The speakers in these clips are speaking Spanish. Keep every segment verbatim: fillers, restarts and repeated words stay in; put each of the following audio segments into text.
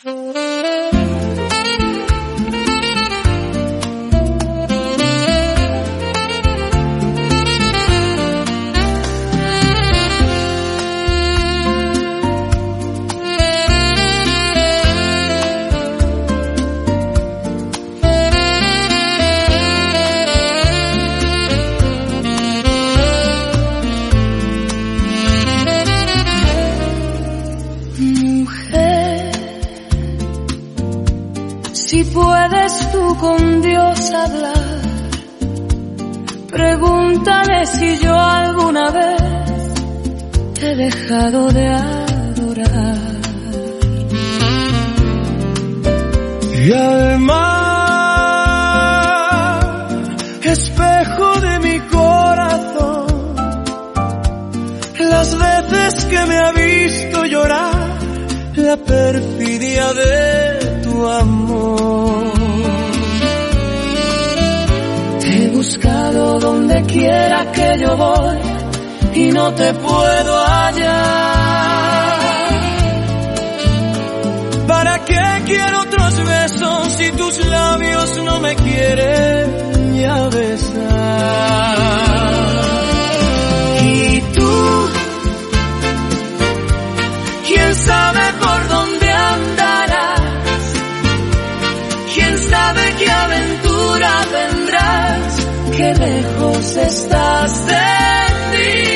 Si puedes tú con Dios hablar, pregúntale si yo alguna vez te he dejado de adorar. Y al mar, espejo de mi corazón, las veces que me ha visto llorar, la perfidia de tu amor. Te he buscado donde quiera que yo voy y no te puedo hallar. ¿Para qué quiero otros besos si tus labios no me quieren ya besar? Y tú, quién sabe por dónde andarás, quién sabe qué aventura tendrás, qué lejos estás de mí.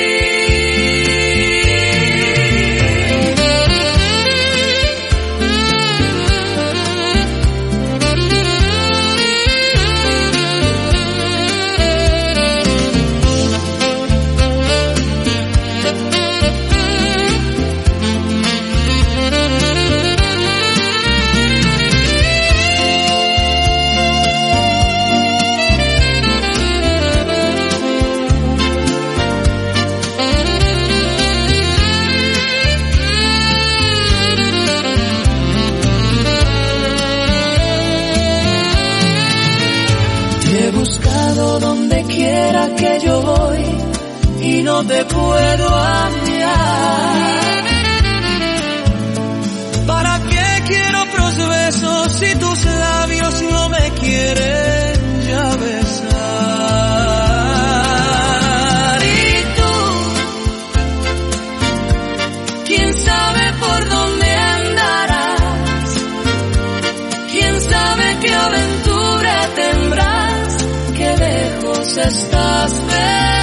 Donde quiera que yo voy y no te puedo hallar. ¿Para qué quiero otros besos si tus labios no me quieren ya besar? Y tú, quién sabe por dónde andarás, quién sabe qué aventura tendrás, qué lejos estás de